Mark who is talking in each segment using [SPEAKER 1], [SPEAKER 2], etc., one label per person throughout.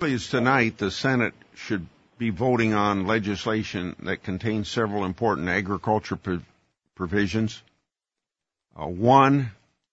[SPEAKER 1] Please, tonight the Senate should be voting on legislation that contains several important agriculture provisions. One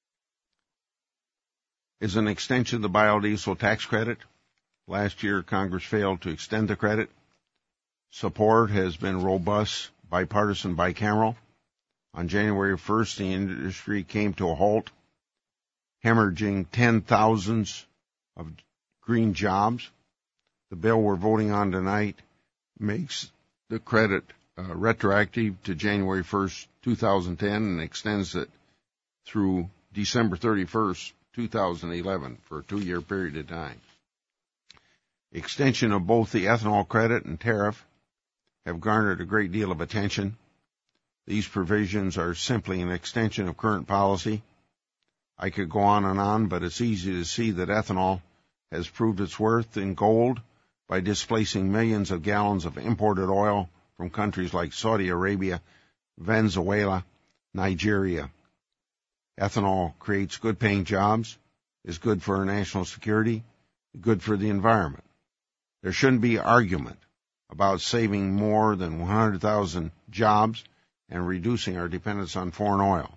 [SPEAKER 1] is an extension of the biodiesel tax credit. Last year, Congress failed to extend the credit. Support has been robust, bipartisan, bicameral. On January 1st, the industry came to a halt, hemorrhaging 10,000s of green jobs. The bill we're voting on tonight makes the credit retroactive to January 1st, 2010, and extends it through December 31st, 2011, for a 2-year period of time. Extension of both the ethanol credit and tariff have garnered a great deal of attention. These provisions are simply an extension of current policy. I could go on, but it's easy to see that ethanol has proved its worth in gold by displacing millions of gallons of imported oil from countries like Saudi Arabia, Venezuela, Nigeria. Ethanol creates good-paying jobs, is good for our national security, good for the environment. There shouldn't be argument about saving more than 100,000 jobs and reducing our dependence on foreign oil.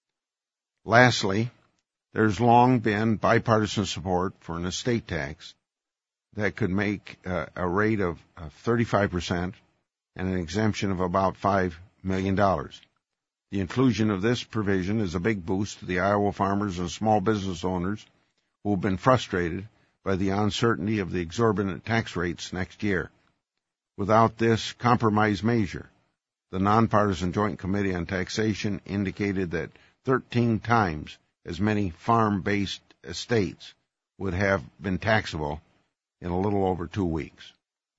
[SPEAKER 1] Lastly, there's long been bipartisan support for an estate tax that could make a rate of 35% and an exemption of about $5 million. The inclusion of this provision is a big boost to the Iowa farmers and small business owners who have been frustrated by the uncertainty of the exorbitant tax rates next year. Without this compromise measure, the Nonpartisan Joint Committee on Taxation indicated that 13 times as many farm-based estates would have been taxable in a little over 2 weeks.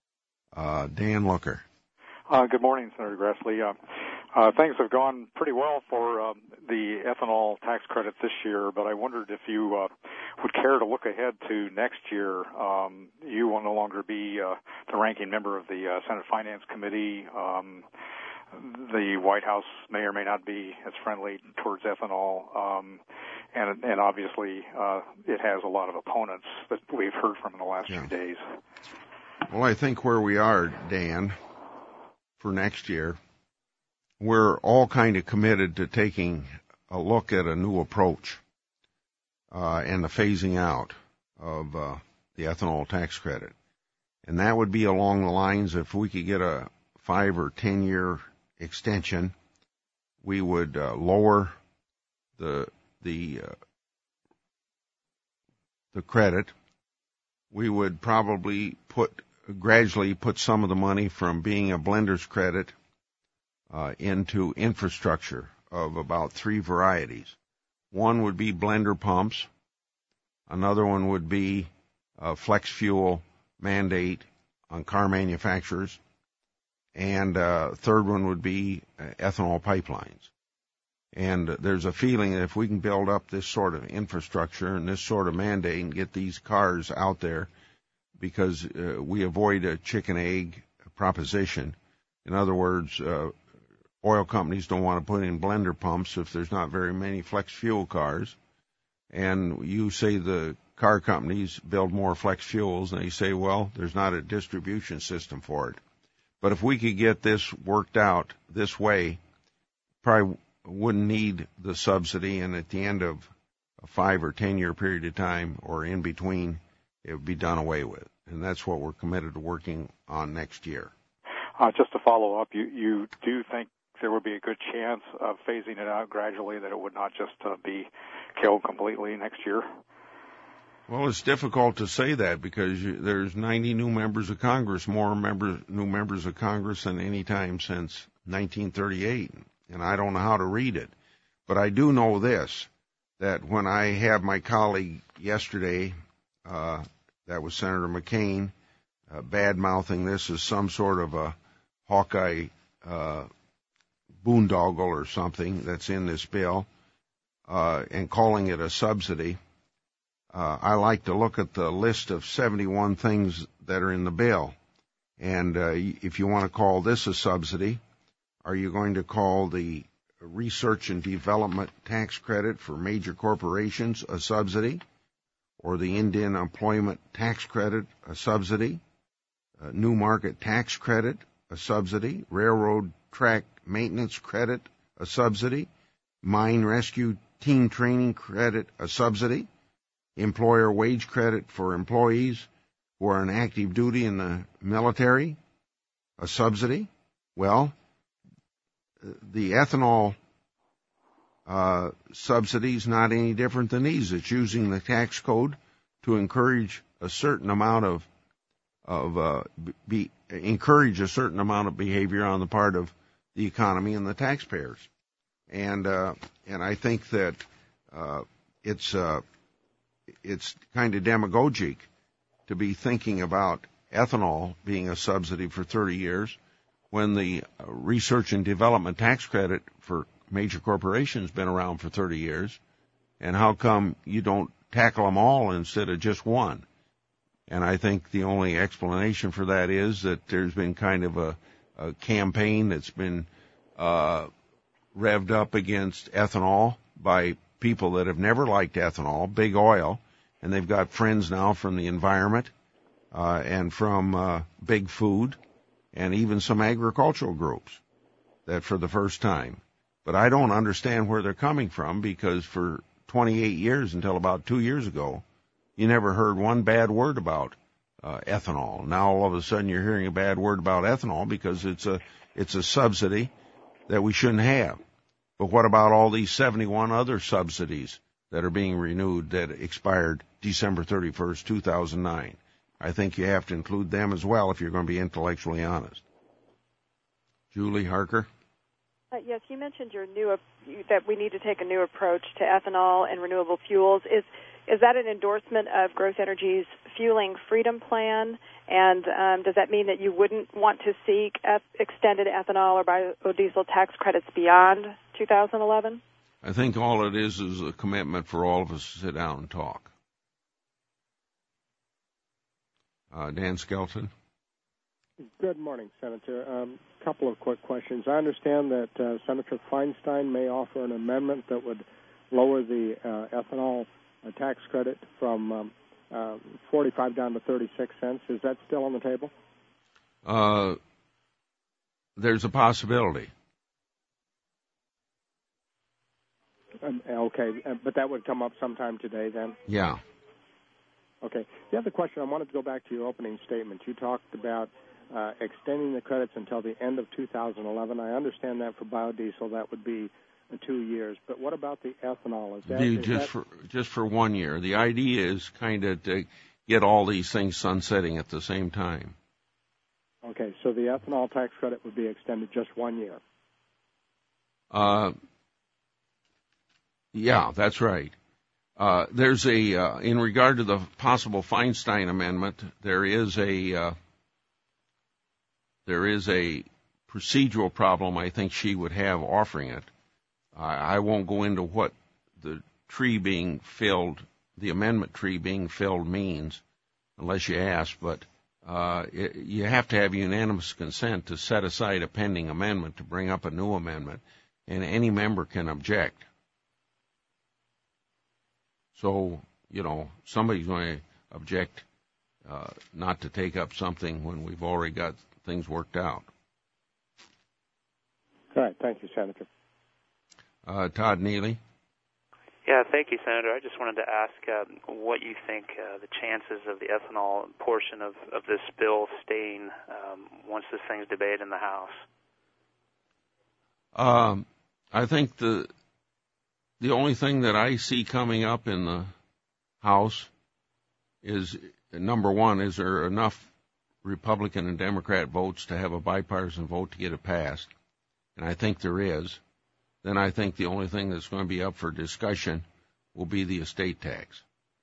[SPEAKER 1] Dan Looker.
[SPEAKER 2] Good morning, Senator Grassley. Things have gone pretty well for the ethanol tax credit this year, but I wondered if you would care to look ahead to next year. You will no longer be the ranking member of the Senate Finance Committee. The White House may or may not be as friendly towards ethanol, and obviously it has a lot of opponents that we've heard from in the last few days.
[SPEAKER 1] Well, I think where we are, Dan, for next year, we're all kind of committed to taking a look at a new approach and the phasing out of the ethanol tax credit. And that would be along the lines, if we could get a 5 or 10 year extension, we would lower the credit. We would probably gradually put some of the money from being a blender's credit into infrastructure of about 3 varieties. One would be blender pumps. Another one would be a flex fuel mandate on car manufacturers. And third one would be ethanol pipelines. And there's a feeling that if we can build up this sort of infrastructure and this sort of mandate and get these cars out there, because we avoid a chicken-egg proposition. In other words, oil companies don't want to put in blender pumps if there's not very many flex fuel cars. And you say the car companies build more flex fuels, and they say, well, there's not a distribution system for it. But if we could get this worked out this way, probably wouldn't need the subsidy, and at the end of a 5 or 10 year period of time, or in between, it would be done away with. And that's what we're committed to working on next year.
[SPEAKER 2] Just to follow up, you do think there would be a good chance of phasing it out gradually, that it would not just be killed completely next year?
[SPEAKER 1] Well, it's difficult to say that because there's 90 new members of Congress, more new members of Congress than any time since 1938, and I don't know how to read it. But I do know this, that when I had my colleague yesterday, that was Senator McCain, bad-mouthing this as some sort of a Hawkeye boondoggle or something that's in this bill, and calling it a subsidy, I like to look at the list of 71 things that are in the bill. And if you want to call this a subsidy, are you going to call the research and development tax credit for major corporations a subsidy? or the Indian Employment Tax Credit, a subsidy, New Market Tax Credit, a subsidy, Railroad Track Maintenance Credit, a subsidy, Mine Rescue Team Training Credit, a subsidy, Employer Wage Credit for employees who are on active duty in the military, a subsidy. Well, the ethanol subsidy is not any different than these. It's using the tax code to encourage a certain amount of behavior on the part of the economy and the taxpayers. And I think that it's kind of demagogic to be thinking about ethanol being a subsidy for 30 years when the research and development tax credit for major corporations has been around for 30 years. And how come you don't tackle them all instead of just one? And I think the only explanation for that is that there's been kind of a campaign that's been revved up against ethanol by people that have never liked ethanol, big oil, and they've got friends now from the environment and from big food and even some agricultural groups that for the first time. But I don't understand where they're coming from, because for 28 years until about 2 years ago, you never heard one bad word about ethanol. Now all of a sudden you're hearing a bad word about ethanol because it's a subsidy that we shouldn't have. But what about all these 71 other subsidies that are being renewed that expired December 31st, 2009? I think you have to include them as well if you're going to be intellectually honest. Julie Harker?
[SPEAKER 3] Yes, you mentioned that we need to take a new approach to ethanol and renewable fuels. Is that an endorsement of Growth Energy's Fueling Freedom Plan? And does that mean that you wouldn't want to seek extended ethanol or biodiesel tax credits beyond 2011?
[SPEAKER 1] I think all it is a commitment for all of us to sit down and talk. Dan Skelton.
[SPEAKER 4] Good morning, Senator. Couple of quick questions. I understand that Senator Feinstein may offer an amendment that would lower the ethanol tax credit from 45 down to 36 cents. Is that still on the table?
[SPEAKER 1] There's a possibility.
[SPEAKER 4] Okay, but that would come up sometime today then?
[SPEAKER 1] Yeah.
[SPEAKER 4] Okay. The other question, I wanted to go back to your opening statement. You talked about extending the credits until the end of 2011. I understand that for biodiesel that would be 2 years. But what about the ethanol?
[SPEAKER 1] Just for 1 year. The idea is kind of to get all these things sunsetting at the same time.
[SPEAKER 4] Okay, so the ethanol tax credit would be extended just 1 year.
[SPEAKER 1] Yeah, that's right. There's in regard to the possible Feinstein amendment, there is a procedural problem I think she would have offering it. I won't go into what the amendment tree being filled means unless you ask, but you have to have unanimous consent to set aside a pending amendment to bring up a new amendment, and any member can object. So, somebody's going to object not to take up something when we've already got things worked out.
[SPEAKER 4] All right. Thank you, Senator.
[SPEAKER 1] Todd Neely.
[SPEAKER 5] Yeah, thank you, Senator. I just wanted to ask what you think the chances of the ethanol portion of this bill staying once this thing's debated in the House.
[SPEAKER 1] I think the only thing that I see coming up in the House is, number one, is there enough Republican and Democrat votes to have a bipartisan vote to get it passed? And I think there is. Then I think the only thing that's going to be up for discussion will be the estate tax.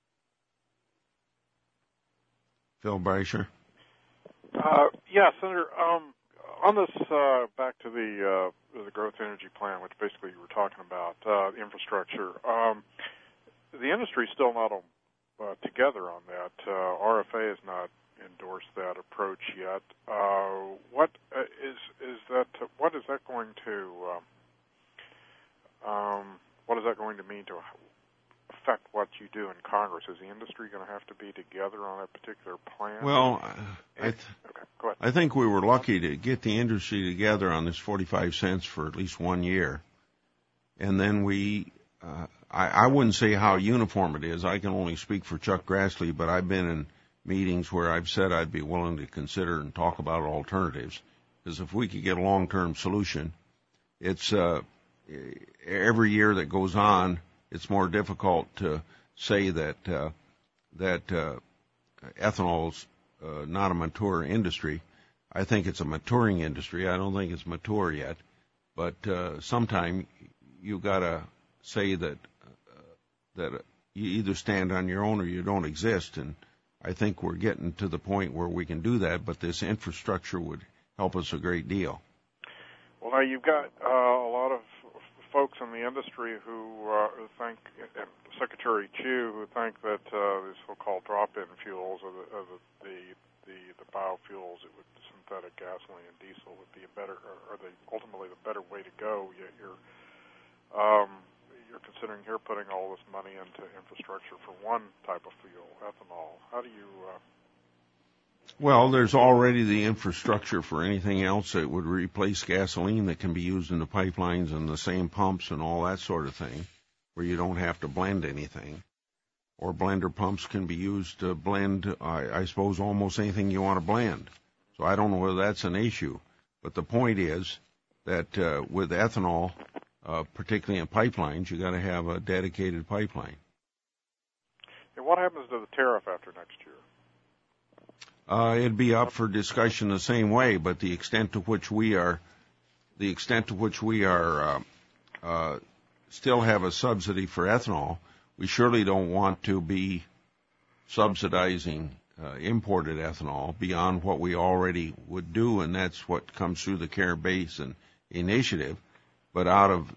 [SPEAKER 1] Phil Breischer.
[SPEAKER 2] Yeah, Senator. On this, back to the Growth Energy Plan, which basically you were talking about, infrastructure. The industry's still not together on that. RFA has not endorsed that approach yet. What is that going to mean to
[SPEAKER 6] affect what you do in Congress? Is the industry going to have to be together on a particular plan?
[SPEAKER 1] Well,
[SPEAKER 6] okay, go ahead.
[SPEAKER 1] I think we were lucky to get the industry together on this 45 cents for at least 1 year. And then I wouldn't say how uniform it is. I can only speak for Chuck Grassley, but I've been in meetings where I've said I'd be willing to consider and talk about alternatives. Because if we could get a long-term solution, it's every year that goes on, it's more difficult to say that ethanol's not a mature industry. I think it's a maturing industry. I don't think it's mature yet. But sometime you got to say that you either stand on your own or you don't exist. And I think we're getting to the point where we can do that, but this infrastructure would help us a great deal.
[SPEAKER 6] Well, now you've got a lot of folks in the industry who think, and Secretary Chu, who think that the so-called drop-in fuels, or the biofuels, synthetic gasoline and diesel, would be ultimately the better way to go. Yet you're considering here putting all this money into infrastructure for one type of fuel, ethanol. How do you?
[SPEAKER 1] Well, there's already the infrastructure for anything else that would replace gasoline that can be used in the pipelines and the same pumps and all that sort of thing, where you don't have to blend anything. Or blender pumps can be used to blend, I suppose, almost anything you want to blend. So I don't know whether that's an issue. But the point is that with ethanol, particularly in pipelines, you got to have a dedicated pipeline.
[SPEAKER 6] And what happens to the tariff after next year?
[SPEAKER 1] It'd be up for discussion the same way, but the extent to which we still have a subsidy for ethanol, we surely don't want to be subsidizing imported ethanol beyond what we already would do, and that's what comes through the Care Basin initiative. But out of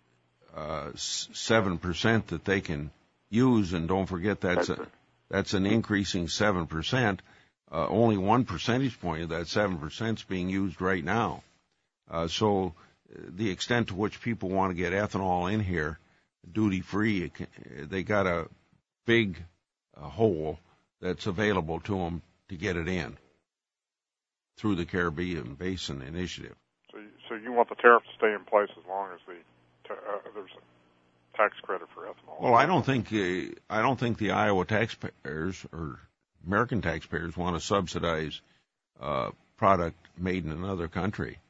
[SPEAKER 1] 7% that they can use, and don't forget that's an increasing 7%. Only 1 percentage point of that 7% is being used right now. So the extent to which people want to get ethanol in here duty-free, they got a big hole that's available to them to get it in through the Caribbean Basin Initiative.
[SPEAKER 6] So you want the tariff to stay in place as long as there's a tax credit for ethanol?
[SPEAKER 1] Well, I don't think the Iowa taxpayers or American taxpayers want to subsidize product made in another country.